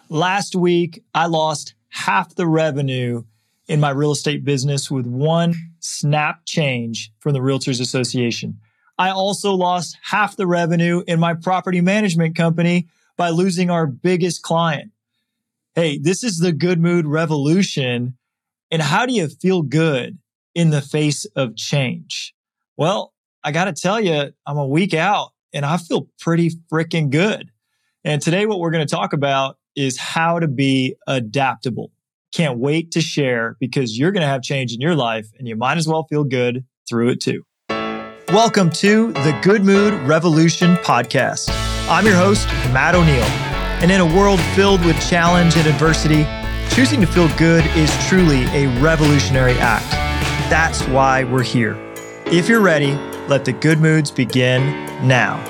Last week, I lost half the revenue in my real estate business with one snap change from the Realtors Association. I also lost half the revenue in my property management company by losing our biggest client. Hey, this is the Good Mood Revolution. And how do you feel good in the face of change? Well, I got to tell you, I'm a week out and I feel pretty freaking good. And today, what we're going to talk about is how to be adaptable. Can't wait to share because you're going to have change in your life and you might as well feel good through it too. Welcome to the Good Mood Revolution podcast. I'm your host, Matt O'Neill. And in a world filled with challenge and adversity, choosing to feel good is truly a revolutionary act. That's why we're here. If you're ready, let the good moods begin now.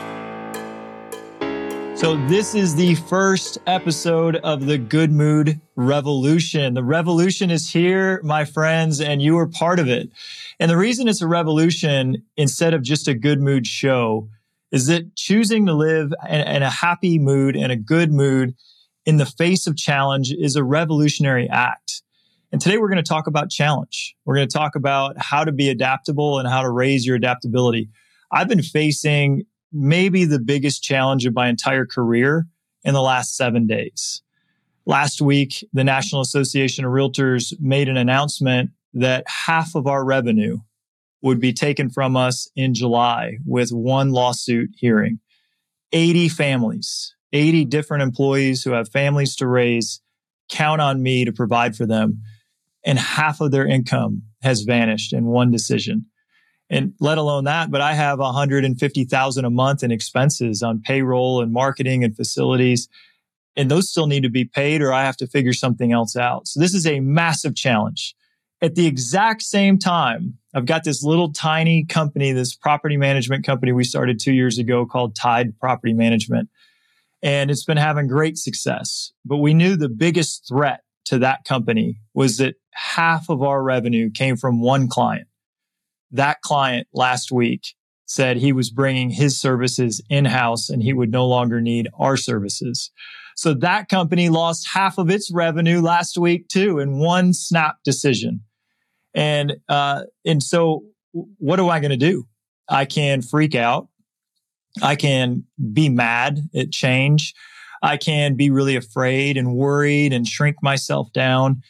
So this is the first episode of the Good Mood Revolution. The revolution is here, my friends, and you are part of it. And the reason it's a revolution instead of just a good mood show is that choosing to live in a happy mood and a good mood in the face of challenge is a revolutionary act. And today we're going to talk about challenge. We're going to talk about how to be adaptable and how to raise your adaptability. I've been facing maybe the biggest challenge of my entire career in the last 7 days. Last week, the National Association of Realtors made an announcement that half of our revenue would be taken from us in July with one lawsuit hearing. 80 families, 80 different employees who have families to raise, count on me to provide for them. And half of their income has vanished in one decision. And let alone that, but I have $150,000 a month in expenses on payroll and marketing and facilities. And those still need to be paid or I have to figure something else out. So this is a massive challenge. At the exact same time, I've got this little tiny company, this property management company we started 2 years ago called Tide Property Management. And it's been having great success. But we knew the biggest threat to that company was that half of our revenue came from one client. That client last week said he was bringing his services in-house and he would no longer need our services. So that company lost half of its revenue last week too in one snap decision. And so what am I going to do? I can freak out. I can be mad at change. I can be really afraid and worried and shrink myself down.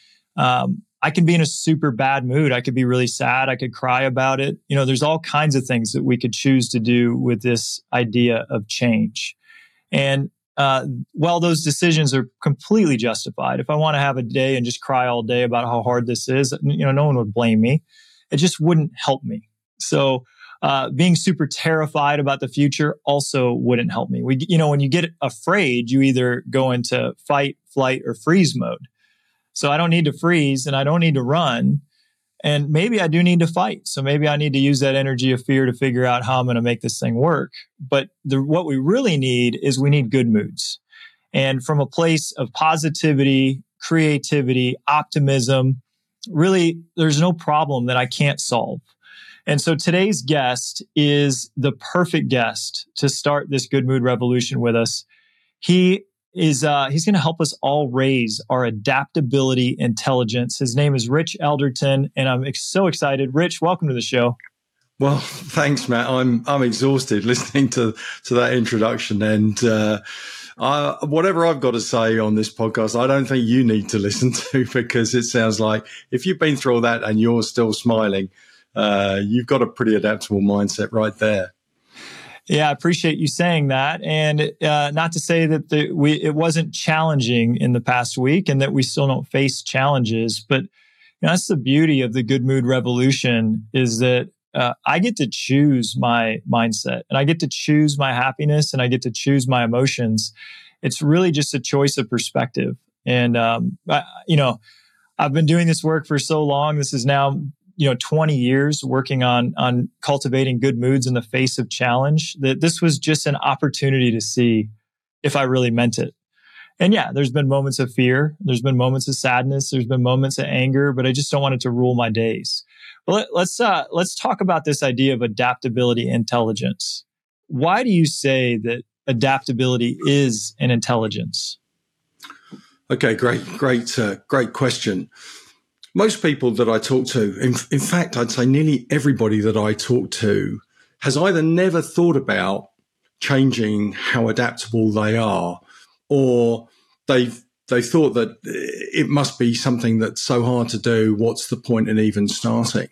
I can be in a super bad mood. I could be really sad. I could cry about it. You know, there's all kinds of things that we could choose to do with this idea of change. And while those decisions are completely justified, if I want to have a day and just cry all day about how hard this is, no one would blame me. It just wouldn't help me. So being super terrified about the future also wouldn't help me. When you get afraid, you either go into fight, flight, or freeze mode. So I don't need to freeze and I don't need to run. And maybe I do need to fight. So maybe I need to use that energy of fear to figure out how I'm going to make this thing work. But what we really need is we need good moods. And from a place of positivity, creativity, optimism, really, there's no problem that I can't solve. And so today's guest is the perfect guest to start this Good Mood Revolution with us. He's going to help us all raise our adaptability intelligence. His name is Rich Elderton, and I'm so excited. Rich, welcome to the show. Well, thanks, Matt. I'm exhausted listening to that introduction, and whatever I've got to say on this podcast, I don't think you need to listen to because it sounds like if you've been through all that and you're still smiling, you've got a pretty adaptable mindset right there. Yeah, I appreciate you saying that. And not to say that it wasn't challenging in the past week and that we still don't face challenges, but that's the beauty of the Good Mood Revolution is that I get to choose my mindset and I get to choose my happiness and I get to choose my emotions. It's really just a choice of perspective. And, I've been doing this work for so long. This is now 20 years working on cultivating good moods in the face of challenge, that this was just an opportunity to see if I really meant it. And yeah, there's been moments of fear. There's been moments of sadness. There's been moments of anger, but I just don't want it to rule my days. But let's talk about this idea of adaptability intelligence. Why do you say that adaptability is an intelligence? Okay, great question. Most people that I talk to, in fact, I'd say nearly everybody that I talk to has either never thought about changing how adaptable they are, or they thought that it must be something that's so hard to do. What's the point in even starting?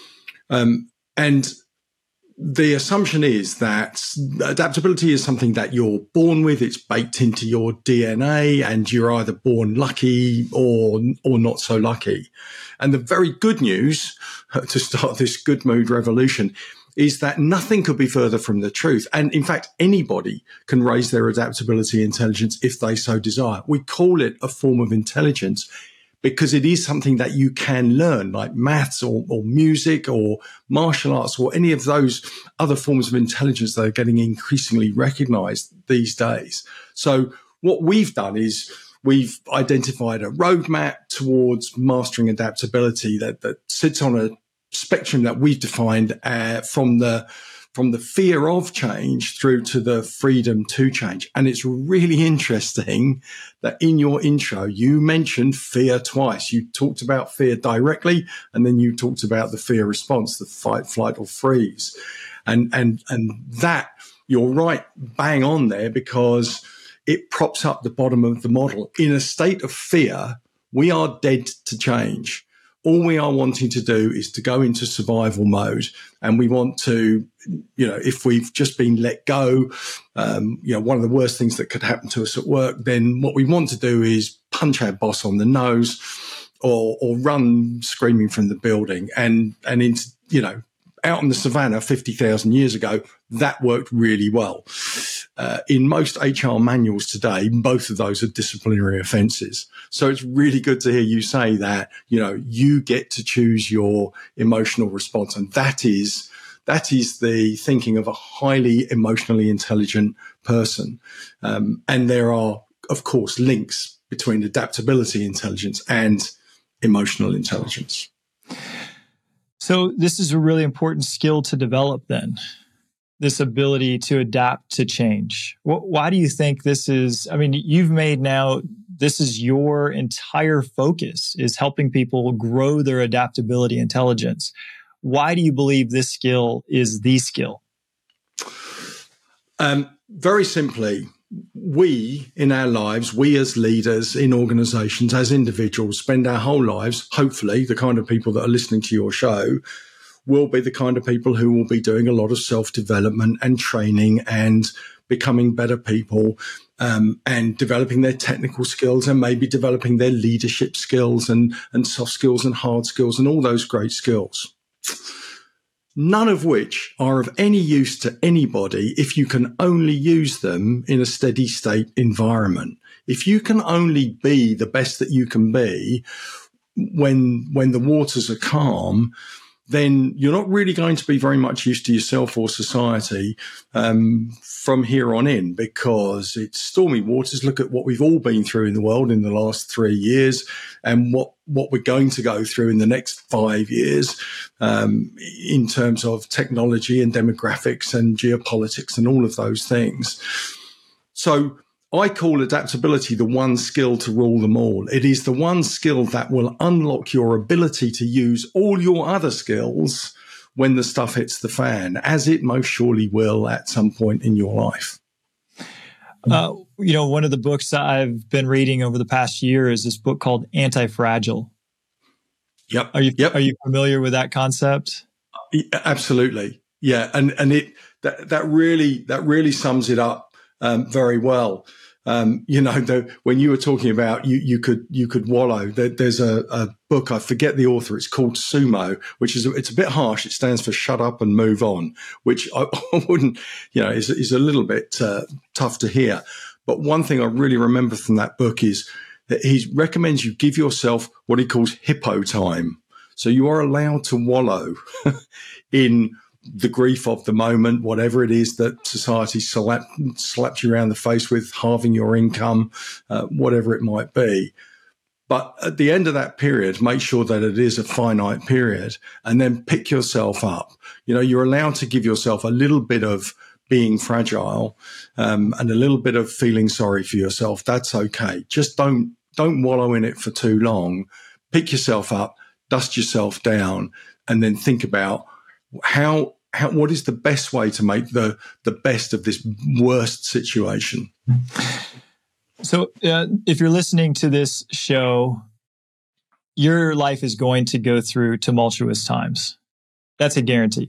And the assumption is that adaptability is something that you're born with. It's baked into your DNA, and you're either born lucky or not so lucky. And the very good news to start this good mood revolution is that nothing could be further from the truth. And in fact, anybody can raise their adaptability intelligence if they so desire. We call it a form of intelligence because it is something that you can learn, like maths or music or martial arts or any of those other forms of intelligence that are getting increasingly recognized these days. So what we've done is we've identified a roadmap towards mastering adaptability that sits on a spectrum that we've defined from the fear of change through to the freedom to change. And it's really interesting that in your intro, you mentioned fear twice. You talked about fear directly, and then you talked about the fear response, the fight, flight, or freeze. And that, you're right, bang on there, because it props up the bottom of the model. In a state of fear, we are dead to change. All we are wanting to do is to go into survival mode, and we want to, if we've just been let go, one of the worst things that could happen to us at work, then what we want to do is punch our boss on the nose or run screaming from the building. And into, out in the savannah 50,000 years ago, that worked really well. In most HR manuals today, both of those are disciplinary offences. So it's really good to hear you say that, you get to choose your emotional response. And that is the thinking of a highly emotionally intelligent person. And there are, of course, links between adaptability intelligence and emotional intelligence. So this is a really important skill to develop then, this ability to adapt to change. Why do you think this is, you've made now, this is your entire focus, is helping people grow their adaptability intelligence. Why do you believe this skill is the skill? Very simply, we in our lives, we as leaders in organizations, as individuals, spend our whole lives, hopefully the kind of people that are listening to your show will be the kind of people who will be doing a lot of self-development and training and becoming better people, and developing their technical skills and maybe developing their leadership skills and soft skills and hard skills and all those great skills. None of which are of any use to anybody if you can only use them in a steady state environment. If you can only be the best that you can be when the waters are calm, then you're not really going to be very much use to yourself or society from here on in, because it's stormy waters. Look at what we've all been through in the world in the last 3 years, and what we're going to go through in the next 5 years in terms of technology and demographics and geopolitics and all of those things. So I call adaptability the one skill to rule them all. It is the one skill that will unlock your ability to use all your other skills when the stuff hits the fan, as it most surely will at some point in your life. One of the books that I've been reading over the past year is this book called Anti-Fragile. Yep. Are you familiar with that concept? Absolutely. Yeah. And that really sums it up very well. When you were talking about you could wallow, there's a book, I forget the author, it's called Sumo, which it's a bit harsh. It stands for shut up and move on, which I wouldn't, is a little bit tough to hear. But one thing I really remember from that book is that he recommends you give yourself what he calls hippo time. So you are allowed to wallow in the grief of the moment, whatever it is that society slaps you around the face with, halving your income, whatever it might be. But at the end of that period, make sure that it is a finite period, and then pick yourself up. You're allowed to give yourself a little bit of being fragile and a little bit of feeling sorry for yourself. That's okay. Just don't don't wallow in it for too long. Pick yourself up, dust yourself down, and then think about what is the best way to make the best of this worst situation. So if you're listening to this show, your life is going to go through tumultuous times. That's a guarantee.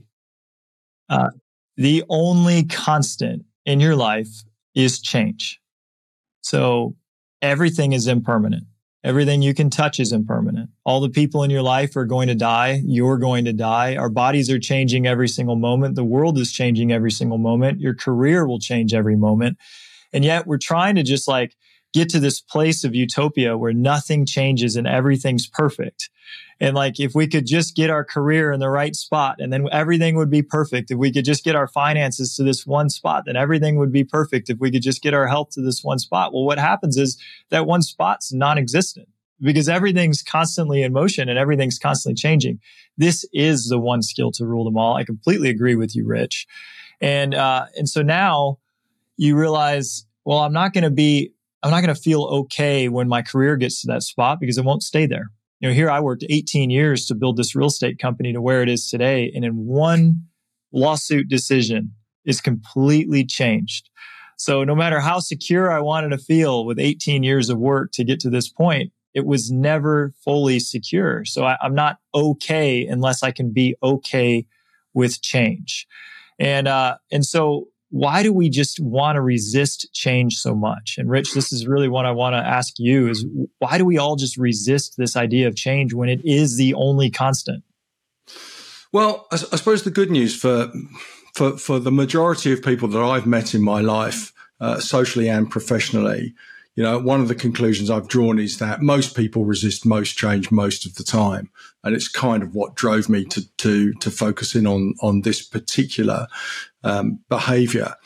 The only constant in your life is change. So everything is impermanent. Everything you can touch is impermanent. All the people in your life are going to die. You're going to die. Our bodies are changing every single moment. The world is changing every single moment. Your career will change every moment. And yet we're trying to just like get to this place of utopia where nothing changes and everything's perfect. And like, if we could just get our career in the right spot and then everything would be perfect. If we could just get our finances to this one spot, then everything would be perfect. If we could just get our health to this one spot. Well, what happens is that one spot's non-existent because everything's constantly in motion and everything's constantly changing. This is the one skill to rule them all. I completely agree with you, Rich. And so now you realize, well, I'm not going to feel okay when my career gets to that spot because it won't stay there. You know, here I worked 18 years to build this real estate company to where it is today. And in one lawsuit decision, it's completely changed. So no matter how secure I wanted to feel with 18 years of work to get to this point, it was never fully secure. So I'm not okay unless I can be okay with change. And so why do we just want to resist change so much? And Rich, this is really what I want to ask you is why do we all just resist this idea of change when it is the only constant? Well, I suppose the good news for the majority of people that I've met in my life, socially and professionally, you know, one of the conclusions I've drawn is that most people resist most change most of the time. And it's kind of what drove me to focus in on this particular behavior.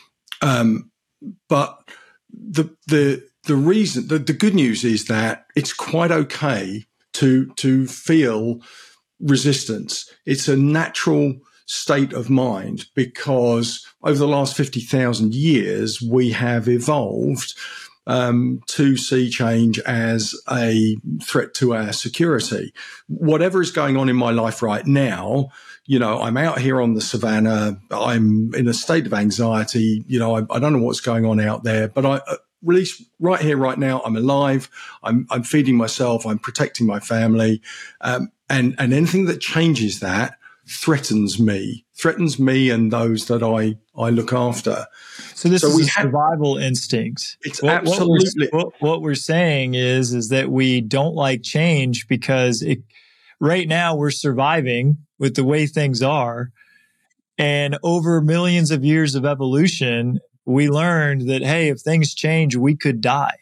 But the reason, the good news is that it's quite okay to feel resistance. It's a natural state of mind because over the last 50,000 years, we have evolved to see change as a threat to our security. Whatever is going on in my life right now, you know, I'm out here on the savannah. I'm in a state of anxiety. You know, I don't know what's going on out there, but at least right here, right now, I'm alive. I'm feeding myself. I'm protecting my family. And anything that changes that threatens me and those that I look after. So this is a survival instinct. It's absolutely what we're saying is that we don't like change because right now we're surviving with the way things are. And over millions of years of evolution, we learned that, hey, if things change, we could die.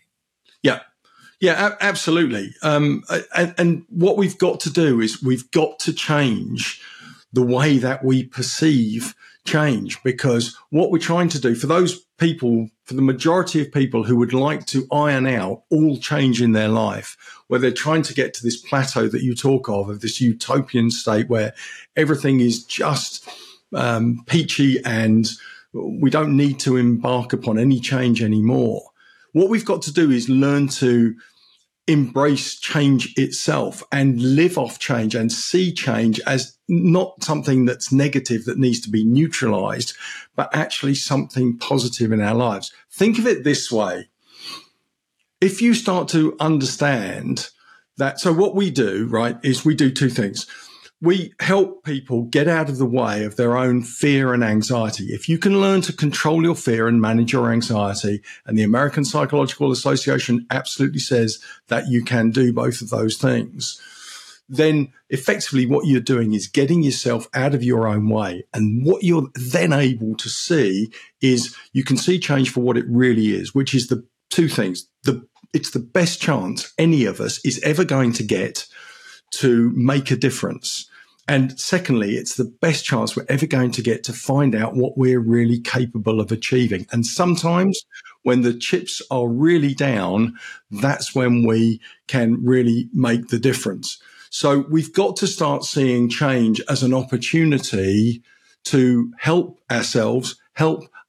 Yeah, absolutely. And what we've got to do is we've got to change the way that we perceive change, because what we're trying to do for those people, for the majority of people who would like to iron out all change in their life, where they're trying to get to this plateau that you talk of this utopian state where everything is just peachy and we don't need to embark upon any change anymore. What we've got to do is learn to embrace change itself and live off change and see change as not something that's negative that needs to be neutralized, but actually something positive in our lives. Think of it this way. If you start to understand that, so what we do, right, is we do two things. We help people get out of the way of their own fear and anxiety. If you can learn to control your fear and manage your anxiety, and the American Psychological Association absolutely says that you can do both of those things, then effectively what you're doing is getting yourself out of your own way. And what you're then able to see is you can see change for what it really is, which is the two things. It's the best chance any of us is ever going to get to make a difference. And secondly, it's the best chance we're ever going to get to find out what we're really capable of achieving. And sometimes when the chips are really down, that's when we can really make the difference. So we've got to start seeing change as an opportunity to help ourselves, help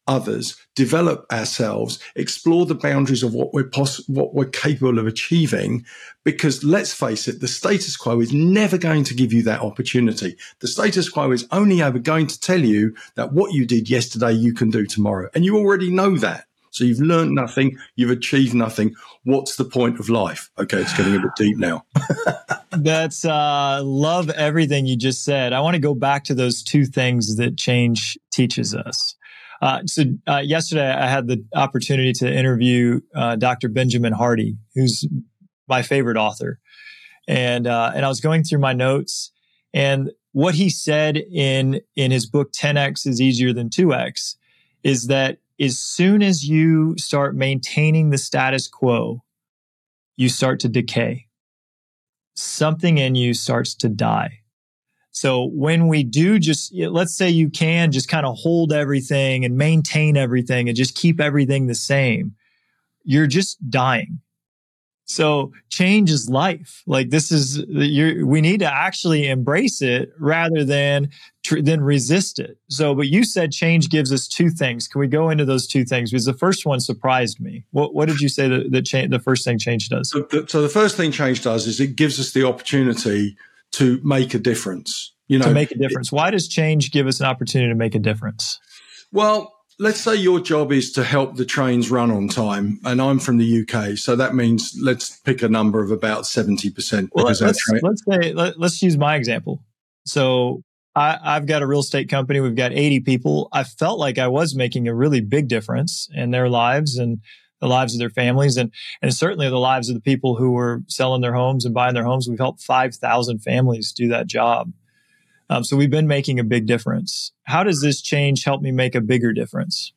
others, develop ourselves, explore the boundaries of what we're capable of achieving. Because let's face it, the status quo is never going to give you that opportunity. The status quo is only ever going to tell you that what you did yesterday, you can do tomorrow. And you already know that. So you've learned nothing, you've achieved nothing. What's the point of life? Okay, it's getting a bit deep now. That's love everything you just said. I want to go back to those two things that change teaches us. Yesterday I had the opportunity to interview Dr. Benjamin Hardy, who's my favorite author, and I was going through my notes, and what he said in his book 10x is easier than 2x is that as soon as you start maintaining the status quo, you start to decay. Something in you starts to die. So when we do let's say you can just kind of hold everything and maintain everything and just keep everything the same, you're just dying. So change is life. Like we need to actually embrace it rather than resist it. So, but you said change gives us two things. Can we go into those two things? Because the first one surprised me. What did you say the first thing change does? So the first thing change does is it gives us the opportunity to make a difference. To make a difference. Why does change give us an opportunity to make a difference? Well, let's say your job is to help the trains run on time, and I'm from the UK, so that means let's pick a number of about 70%. Well, let's use my example. So I've got a real estate company. We've got 80 people. I felt like I was making a really big difference in their lives and the lives of their families, and certainly the lives of the people who were selling their homes and buying their homes. We've helped 5,000 families do that job. So we've been making a big difference. How does this change help me make a bigger difference?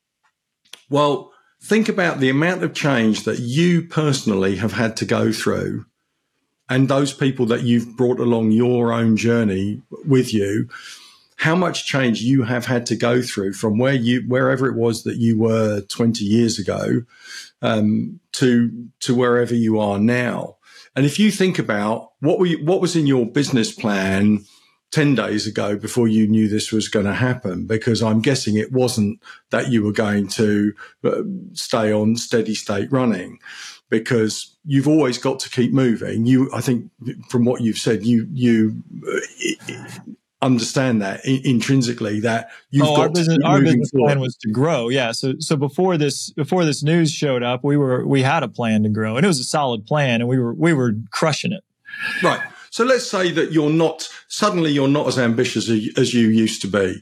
Well, think about the amount of change that you personally have had to go through and those people that you've brought along your own journey with you, how much change you have had to go through from wherever it was that you were 20 years ago to wherever you are now. And if you think about what was in your business plan 10 days ago before you knew this was going to happen, because I'm guessing it wasn't that you were going to stay on steady state running, because you've always got to keep moving. I think from what you've said, you understand that intrinsically that you've got our business plan was to grow. Yeah. So before this news showed up, we had a plan to grow, and it was a solid plan, and we were crushing it. Right. So let's say that you're not as ambitious as you used to be.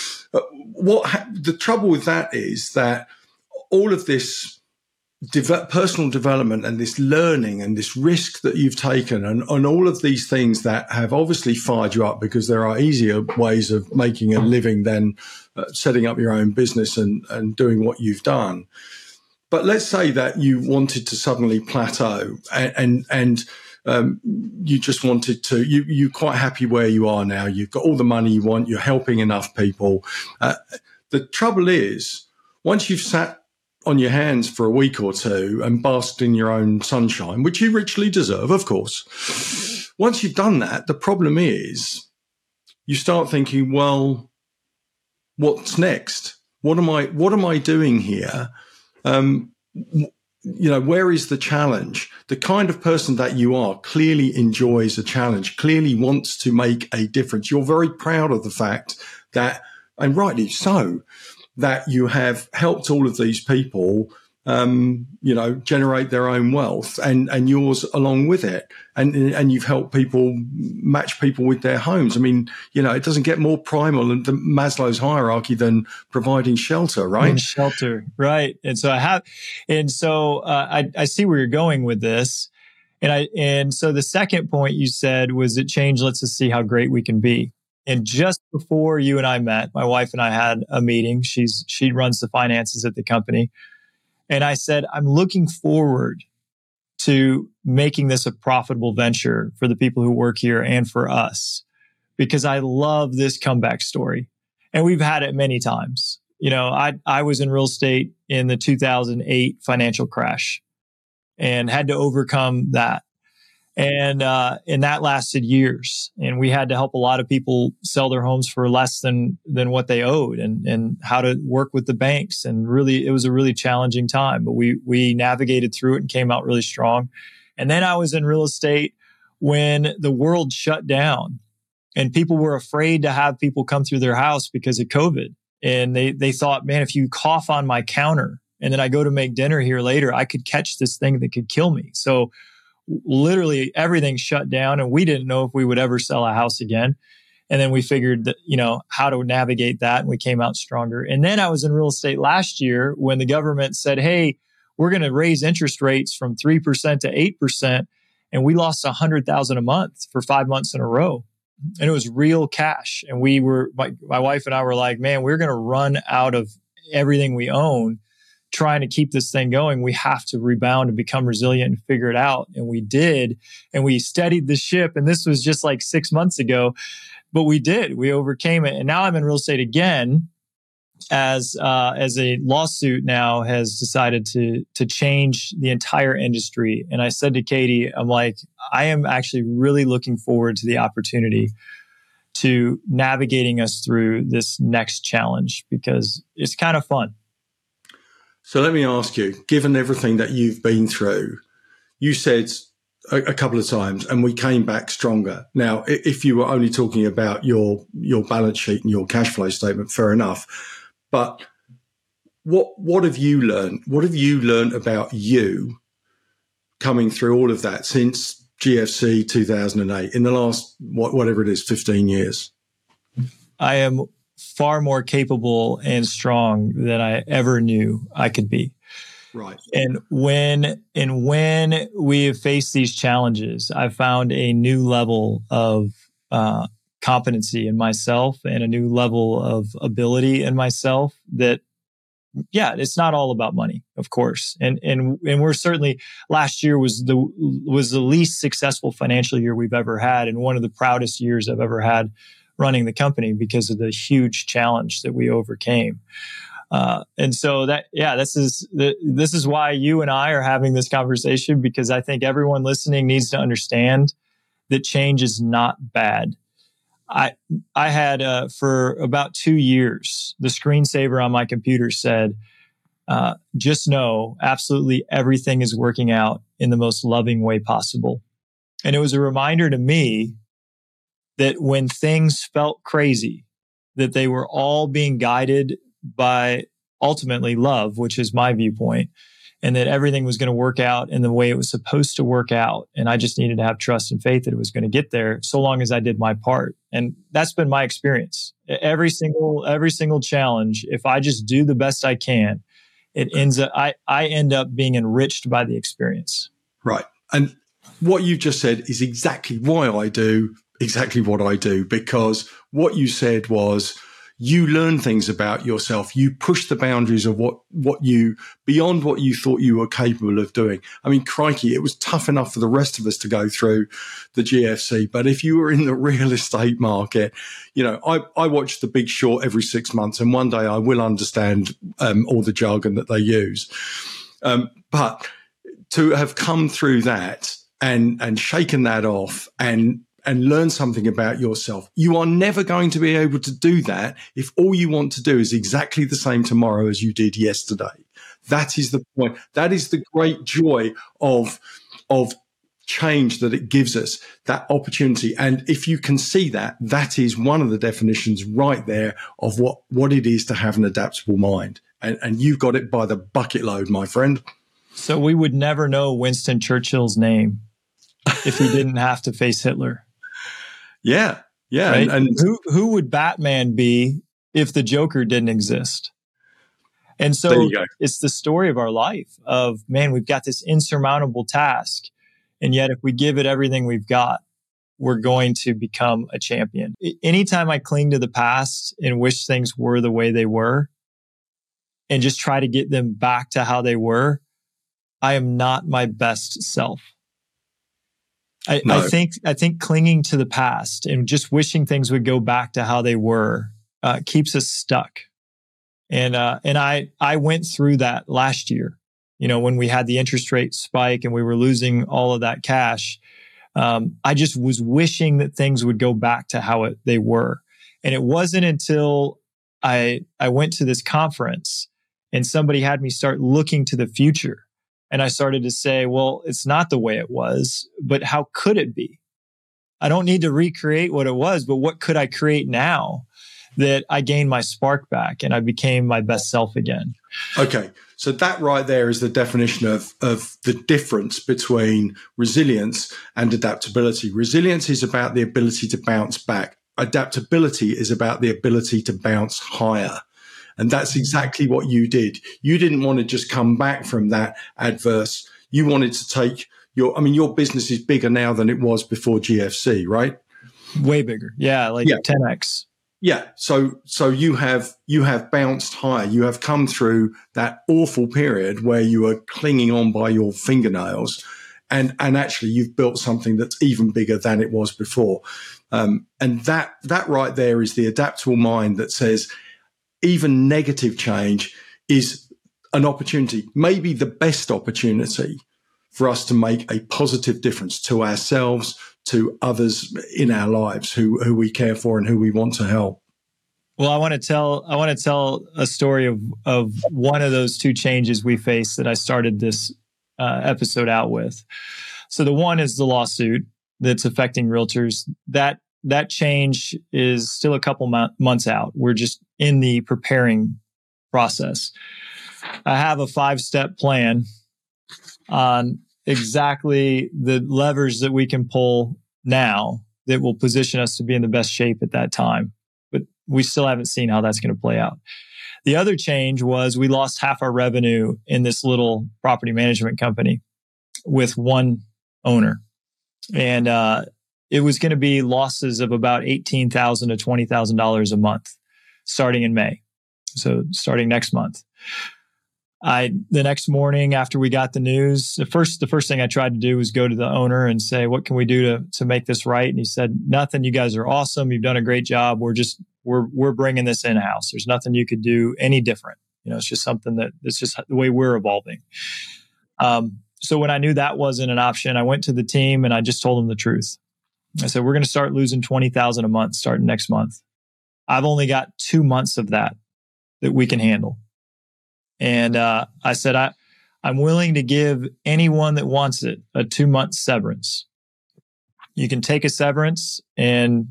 The trouble with that is that all of this personal development and this learning and this risk that you've taken and all of these things that have obviously fired you up, because there are easier ways of making a living than setting up your own business and doing what you've done. But let's say that you wanted to suddenly plateau and you just wanted to, you're quite happy where you are now. You've got all the money you want. You're helping enough people. The trouble is, once you've sat on your hands for a week or two and basked in your own sunshine, which you richly deserve, of course, once you've done that, the problem is you start thinking, well, what's next? What am I doing here? Where is the challenge? The kind of person that you are clearly enjoys a challenge, clearly wants to make a difference. You're very proud of the fact that, and rightly so, that you have helped all of these people, generate their own wealth and yours along with it. And you've helped people match people with their homes. I mean, it doesn't get more primal than Maslow's hierarchy than providing shelter, right? And shelter, right. And so I see where you're going with this. And so the second point you said was that change lets us see how great we can be. And just before you and I met, my wife and I had a meeting. She runs the finances at the company. And I said, I'm looking forward to making this a profitable venture for the people who work here and for us, because I love this comeback story. And we've had it many times. I was in real estate in the 2008 financial crash and had to overcome that. And that lasted years. And we had to help a lot of people sell their homes for less than what they owed, and how to work with the banks. And really, it was a really challenging time, but we navigated through it and came out really strong. And then I was in real estate when the world shut down and people were afraid to have people come through their house because of COVID. And they thought, man, if you cough on my counter and then I go to make dinner here later, I could catch this thing that could kill me. So literally everything shut down, and we didn't know if we would ever sell a house again. And then we figured that, how to navigate that, and we came out stronger. And then I was in real estate last year when the government said, hey, we're going to raise interest rates from 3% to 8%. And we lost $100,000 a month for 5 months in a row. And it was real cash. And my wife and I were like, man, we're going to run out of everything we own trying to keep this thing going. We have to rebound and become resilient and figure it out. And we did. And we steadied the ship. And this was just like 6 months ago, but we did. We overcame it. And now I'm in real estate again as a lawsuit now has decided to change the entire industry. And I said to Katie, I'm like, I am actually really looking forward to the opportunity to navigating us through this next challenge, because it's kind of fun. So let me ask you, given everything that you've been through, you said a couple of times, and we came back stronger. Now, if you were only talking about your balance sheet and your cash flow statement, fair enough. But what have you learned? What have you learned about you coming through all of that since GFC 2008 in the last, whatever it is, 15 years? I am far more capable and strong than I ever knew I could be. Right. And when we have faced these challenges, I've found a new level of competency in myself and a new level of ability in myself that, yeah, it's not all about money, of course. And we're certainly, last year was the least successful financial year we've ever had, and one of the proudest years I've ever had running the company because of the huge challenge that we overcame. And so this is why you and I are having this conversation, because I think everyone listening needs to understand that change is not bad. I had, for about 2 years, the screensaver on my computer said, just know absolutely everything is working out in the most loving way possible. And it was a reminder to me that when things felt crazy, that they were all being guided by ultimately love, which is my viewpoint, and that everything was going to work out in the way it was supposed to work out. And I just needed to have trust and faith that it was going to get there, so long as I did my part. And that's been my experience. Every single challenge, if I just do the best I can, I end up being enriched by the experience. Right. And what you just said is exactly why I do exactly what I do, because what you said was, you learn things about yourself. You push the boundaries of what you, beyond what you thought you were capable of doing. I mean, crikey, it was tough enough for the rest of us to go through the GFC. But if you were in the real estate market, I watch The Big Short every 6 months, and one day I will understand all the jargon that they use. But to have come through that and shaken that off and learn something about yourself. You are never going to be able to do that if all you want to do is exactly the same tomorrow as you did yesterday. That is the point. That is the great joy of change that it gives us, that opportunity. And if you can see that, that is one of the definitions right there of what it is to have an adaptable mind. And you've got it by the bucket load, my friend. So we would never know Winston Churchill's name if he didn't have to face Hitler. Yeah. Right? And who would Batman be if the Joker didn't exist? And so it's the story of our life of, man, we've got this insurmountable task. And yet if we give it everything we've got, we're going to become a champion. Anytime I cling to the past and wish things were the way they were and just try to get them back to how they were, I am not my best self. I think clinging to the past and just wishing things would go back to how they were keeps us stuck. And I went through that last year. When we had the interest rate spike and we were losing all of that cash, I just was wishing that things would go back to how they were. And it wasn't until I went to this conference and somebody had me start looking to the future. And I started to say, well, it's not the way it was, but how could it be? I don't need to recreate what it was, but what could I create now that I gained my spark back and I became my best self again? Okay. So that right there is the definition of the difference between resilience and adaptability. Resilience is about the ability to bounce back. Adaptability is about the ability to bounce higher. And that's exactly what you did. You didn't want to just come back from that adverse. You wanted to take your business is bigger now than it was before GFC, right? Way bigger. Yeah. 10x. Yeah. So you have bounced higher. You have come through that awful period where you were clinging on by your fingernails, and actually you've built something that's even bigger than it was before. And that right there is the adaptable mind that says even negative change is an opportunity, maybe the best opportunity for us to make a positive difference to ourselves, to others in our lives who we care for and who we want to help. Well, I want to tell a story of one of those two changes we faced that I started this episode out with. So the one is the lawsuit that's affecting realtors. That change is still a couple months out. We're just in the preparing process. I have a 5-step plan on exactly the levers that we can pull now that will position us to be in the best shape at that time. But we still haven't seen how that's going to play out. The other change was we lost half our revenue in this little property management company with one owner. And it was going to be losses of about $18,000 to $20,000 a month starting in May. So starting next month. The next morning after we got the news, the first thing I tried to do was go to the owner and say, what can we do to make this right? And he said, nothing. You guys are awesome. You've done a great job. We're bringing this in-house. There's nothing you could do any different. It's just something it's just the way we're evolving. So when I knew that wasn't an option, I went to the team and I just told them the truth. I said, we're going to start losing $20,000 a month starting next month. I've only got 2 months of that we can handle. And I said, I'm willing to give anyone that wants it a 2-month severance. You can take a severance and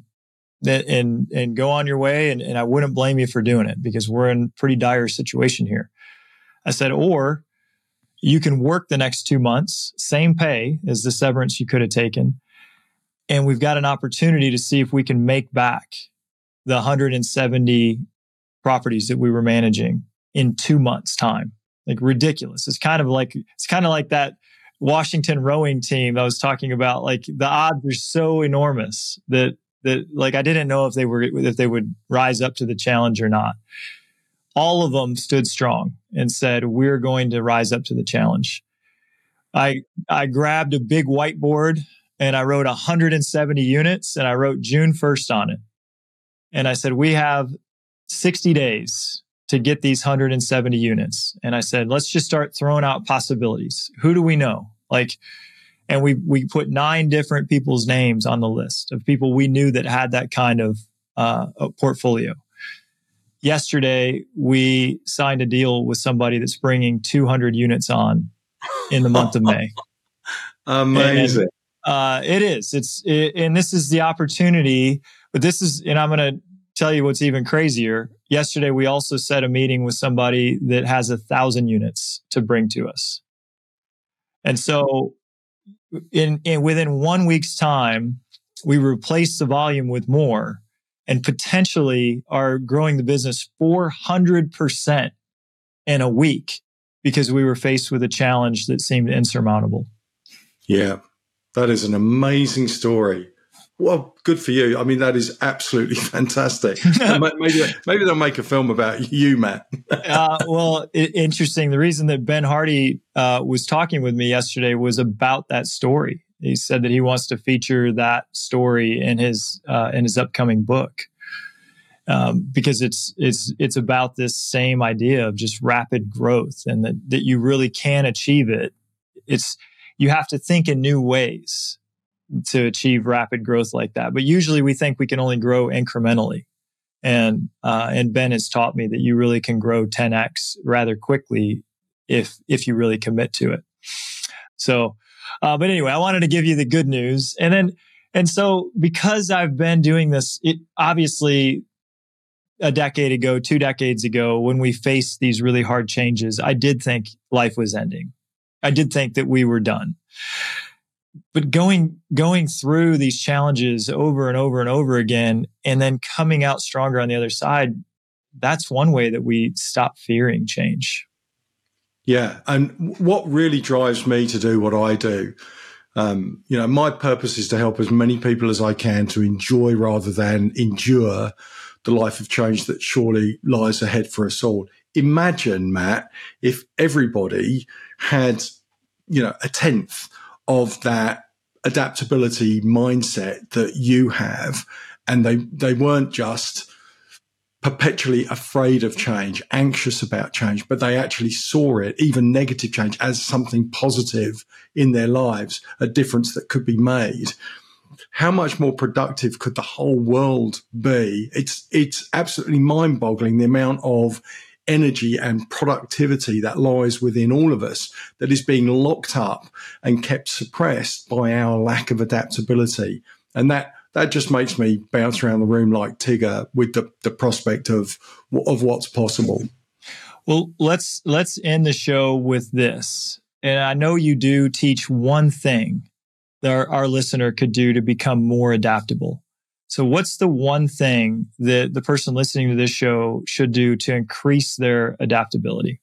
go on your way. And I wouldn't blame you for doing it because we're in a pretty dire situation here. I said, or you can work the next 2 months, same pay as the severance you could have taken. And we've got an opportunity to see if we can make back the 170 properties that we were managing in 2 months' time. Like ridiculous. It's kind of like that Washington rowing team I was talking about. Like the odds are so enormous that like I didn't know if they would rise up to the challenge or not. All of them stood strong and said, we're going to rise up to the challenge. I grabbed a big whiteboard and I wrote 170 units and I wrote June 1st on it. And I said, we have 60 days to get these 170 units. And I said, let's just start throwing out possibilities. Who do we know? And we put 9 different people's names on the list of people we knew that had that kind of portfolio. Yesterday, we signed a deal with somebody that's bringing 200 units on in the month of May. Amazing. And, it is. And this is the opportunity. But and I'm going to tell you what's even crazier. Yesterday, we also set a meeting with somebody that has 1,000 units to bring to us. And so within 1 week's time, we replaced the volume with more and potentially are growing the business 400% in a week because we were faced with a challenge that seemed insurmountable. Yeah, that is an amazing story. Well, good for you. I mean, that is absolutely fantastic. Maybe they'll make a film about you, Matt. Interesting. The reason that Ben Hardy was talking with me yesterday was about that story. He said that he wants to feature that story in his upcoming book because it's about this same idea of just rapid growth and that you really can achieve it. You have to think in new ways. to achieve rapid growth like that. But usually we think we can only grow incrementally. And Ben has taught me that you really can grow 10x rather quickly if you really commit to it. So, but anyway, I wanted to give you the good news. And so because I've been doing this, it obviously a decade ago, 2 decades ago, when we faced these really hard changes, I did think life was ending. I did think that we were done. But going through these challenges over and over and over again, and then coming out stronger on the other side, that's one way that we stop fearing change. Yeah. And what really drives me to do what I do, my purpose is to help as many people as I can to enjoy rather than endure the life of change that surely lies ahead for us all. Imagine, Matt, if everybody had, a tenth of that adaptability mindset that you have, and they weren't just perpetually afraid of change, anxious about change, but they actually saw it, even negative change, as something positive in their lives, a difference that could be made. How much more productive could the whole world be? It's absolutely mind-boggling the amount of energy and productivity that lies within all of us that is being locked up and kept suppressed by our lack of adaptability. And that just makes me bounce around the room like Tigger with the prospect of what's possible. Well, let's end the show with this. And I know you do teach one thing that our listener could do to become more adaptable. So what's the one thing that the person listening to this show should do to increase their adaptability?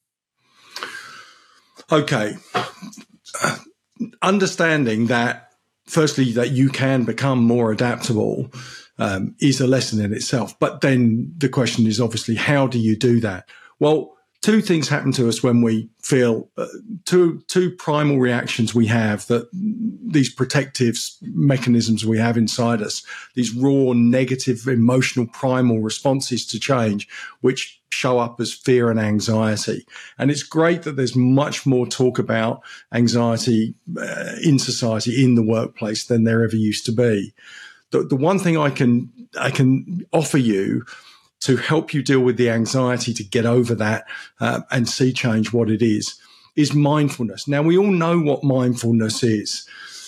Okay. Understanding that, firstly, that you can become more adaptable is a lesson in itself. But then the question is obviously, how do you do that? Well, 2 things happen to us when we feel two primal reactions we have, that these protective mechanisms we have inside us, these raw, negative, emotional, primal responses to change, which show up as fear and anxiety. And it's great that there's much more talk about anxiety in society, in the workplace, than there ever used to be. The one thing I can offer you to help you deal with the anxiety, to get over that and see change what it is mindfulness. Now, we all know what mindfulness is.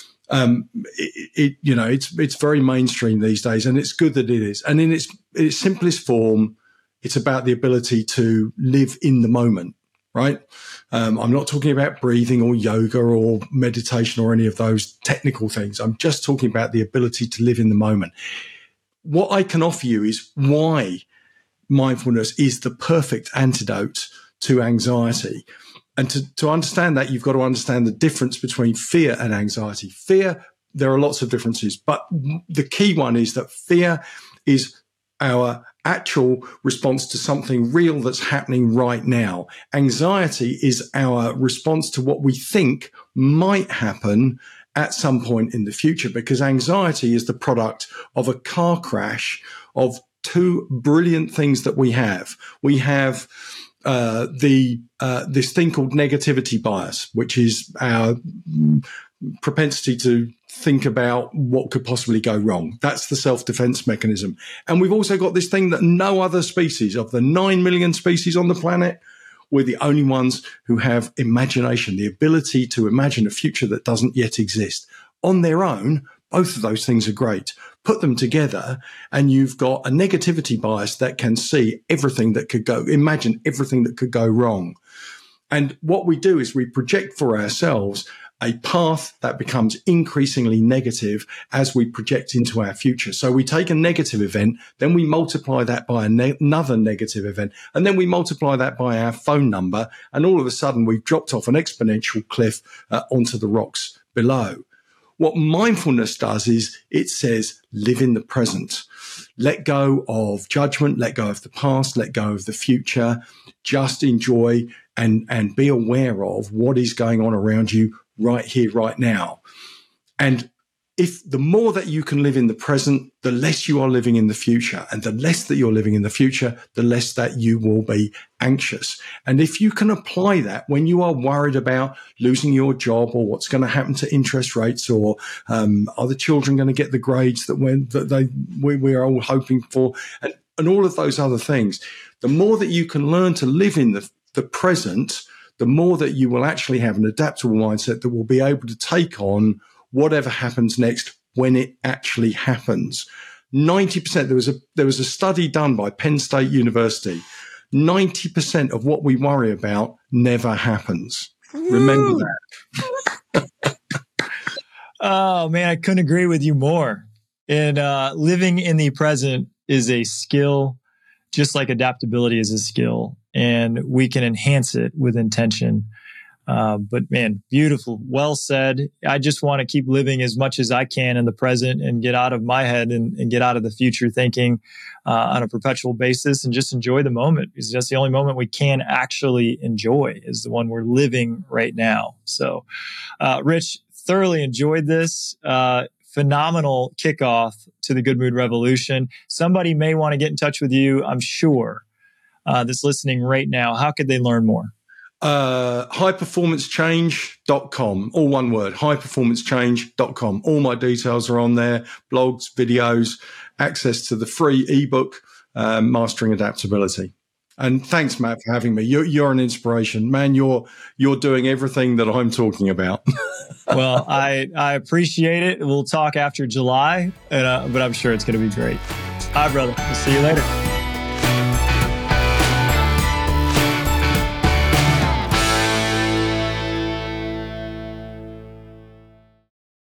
It's very mainstream these days, and it's good that it is. And in its simplest form, it's about the ability to live in the moment, right? I'm not talking about breathing or yoga or meditation or any of those technical things. I'm just talking about the ability to live in the moment. What I can offer you is why mindfulness is the perfect antidote to anxiety. And to understand that, you've got to understand the difference between fear and anxiety. Fear, there are lots of differences, but the key one is that fear is our actual response to something real that's happening right now. Anxiety is our response to what we think might happen at some point in the future, because anxiety is the product of a car crash of 2 brilliant things that we have. We have this thing called negativity bias, which is our propensity to think about what could possibly go wrong. That's the self-defense mechanism. And we've also got this thing that no other species, of the 9 million species on the planet, we're the only ones who have imagination, the ability to imagine a future that doesn't yet exist. On their own, both of those things are great. Put them together and you've got a negativity bias that can see everything that could go, imagine everything that could go wrong. And what we do is we project for ourselves a path that becomes increasingly negative as we project into our future. So we take a negative event, then we multiply that by another negative event, and then we multiply that by our phone number, and all of a sudden we've dropped off an exponential cliff onto the rocks below. What mindfulness does is it says, live in the present. Let go of judgment, let go of the past, let go of the future. Just enjoy and be aware of what is going on around you right here, right now. And if the more that you can live in the present, the less you are living in the future. And the less that you're living in the future, the less that you will be anxious. And if you can apply that when you are worried about losing your job or what's going to happen to interest rates, or are the children going to get the grades that we are all hoping for, and all of those other things, the more that you can learn to live in the present, the more that you will actually have an adaptable mindset that will be able to take on whatever happens next when it actually happens. 90%, there was a study done by Penn State University. 90% of what we worry about never happens. Remember that. Oh man, I couldn't agree with you more. And living in the present is a skill, just like adaptability is a skill, and we can enhance it with intention. But man, beautiful. Well said. I just want to keep living as much as I can in the present and get out of my head and get out of the future thinking on a perpetual basis, and just enjoy the moment, because that's the only moment we can actually enjoy, is the one we're living right now. So, Rich, thoroughly enjoyed this. Phenomenal kickoff to the Good Mood Revolution. Somebody may want to get in touch with you, I'm sure, that's listening right now. How could they learn more? highperformancechange.com, all one word, highperformancechange.com. All my details are on there, blogs, videos, access to the free ebook, Mastering Adaptability. And thanks, Matt, for having me. You're an inspiration, man. You're doing everything that I'm talking about. Well, I appreciate it. We'll talk after July, but I'm sure it's going to be great. Hi, brother. We'll see you later.